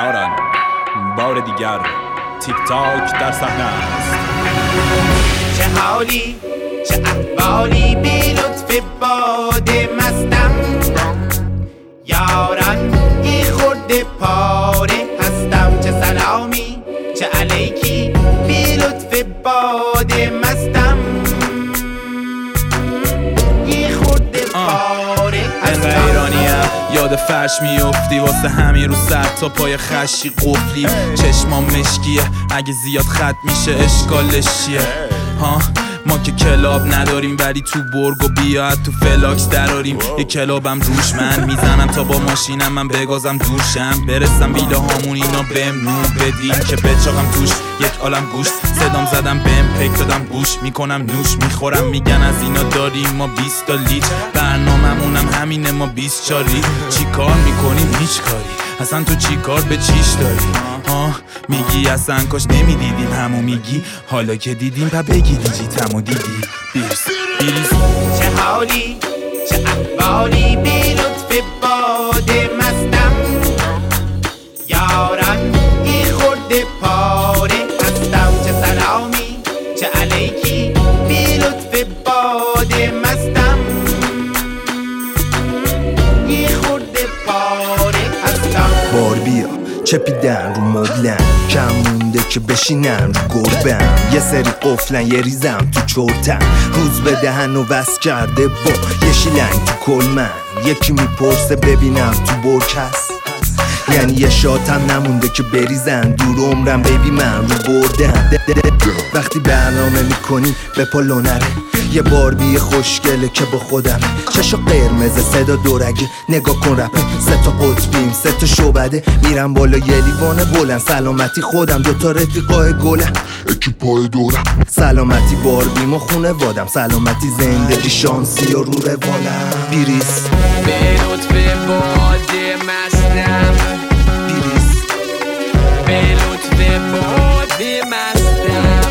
یاران بار دیگر تیک تاک در صحنه است. چه حالی چه احوالی بی لطف باد مستم، یاران ای خورده پاره هستم. چه سلامی چه علیکی بی لطف باد مستم، ای خورده پاره هستم. ایرانیم یاد فرش میافتی واسه همین رو سر تا پای خشی قفلی. چشمام مشکیه اگه زیاد خط میشه اشکالش چیه؟ ها ما که کلاب نداریم ولی تو برگ و بیاد تو فلاکس دراریم. یه کلابم روش من میزنم تا با ماشینم من بگازم دورشم. برسم ویلا هامون اینا بهم نور بدین که بچاقم توش یک عالم گوش. صدام زدم بهم پک دادم گوش میکنم نوش میخورم میگن از اینا داریم ما 20 تا لیتر. برنامه‌مونم همینه ما 20 چاری. چی کار میکنیم هیچ کاری اصلا تو چی کار به چیش داری؟ میگی اصلا کاش نمیدیدیم همو میگی حالا که دیدیم پا بگی دیجیتمو دیدی. بیریز چه حالی چه احوالی بی لطف باد مستم، یاران ای خورده پاره هستم. چه سلامی چه علیکی بی لطف باد مستم، ای خورده پاره هستم. بار بیا چپیدن رو مبلن کم مونده که بشینن رو گربن. یه سری قفلن یه ریزم تو چرتن روز به دهن و وست کرده با یه شیلنگ تو کلمن. یکی میپرسه ببینم تو برک هست، یعنی یه شاتم نمونده که بریزن دور عمرم بیبی من رو بردن. وقتی برنامه میکنی به پا نره یه باربی خوشگله که با خودمه. چشا قرمز صدا دورگه نگاه کن رپه. 3 تا قطبیم 3 تا شعبده میرم بالا یه لیوان بلند. سلامتی خودم 2 تا رفیقای گلم اکیپای دورم. سلامتی باربیم و خونه وادم، سلامتی زندگی شانسی و رو روالم. بیریس به لطف باد مستم، بیریس به لطف باد مستم،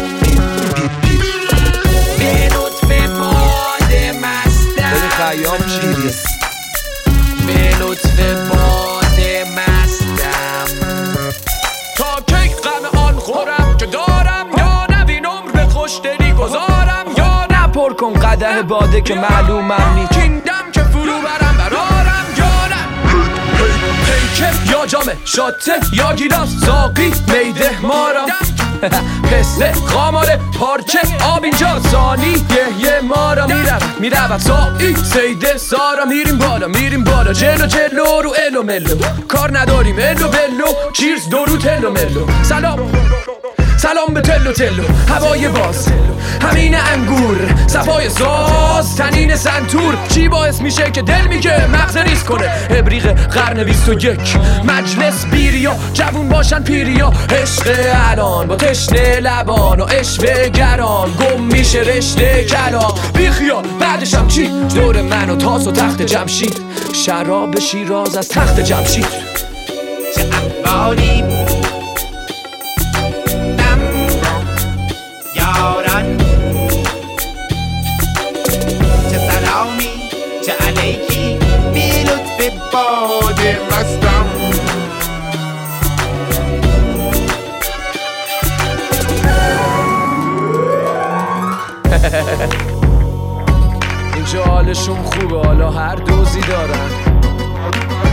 به لطف باد مستم، خیام بیریس به لطف باد مستم. تا کی غم آن خورم که دارم، یا نوین عمر به خوشدلی گذارم، یا نپر کن قدح باده که معلومم نی کیندم که فرو برم برارم، یا نه پیکه یا جامه شاته یا گیلاس ساقی میده مارم. قصه خاماره پارچه آب اینجا ثانی یه مارا میرم سایی سیده سارا. میریم بالا جلو رو الو ملو. کار نداریم الو بلو چیرز دورو تلو ملو. سلام به تلو هوای باز همین انگور صفای ساز تنین سنتور. چی باعث میشه که دل میگه مغز ریز کنه؟ ابریق قرن 21 مجلس بیریا جوون باشن پیریا. عشق الان با تشنه لبان و اشوه گران گم میشه رشته کلام. بیخیال بعدشم چی؟ دور من و تاس و تخت جمشید شراب شیراز از تخت جمشید. چه احوالی یاران، چه سلامی چه علیکی بی لطف باد مستم. اینجا حالشون خوبه حالا هر دوزی دارن.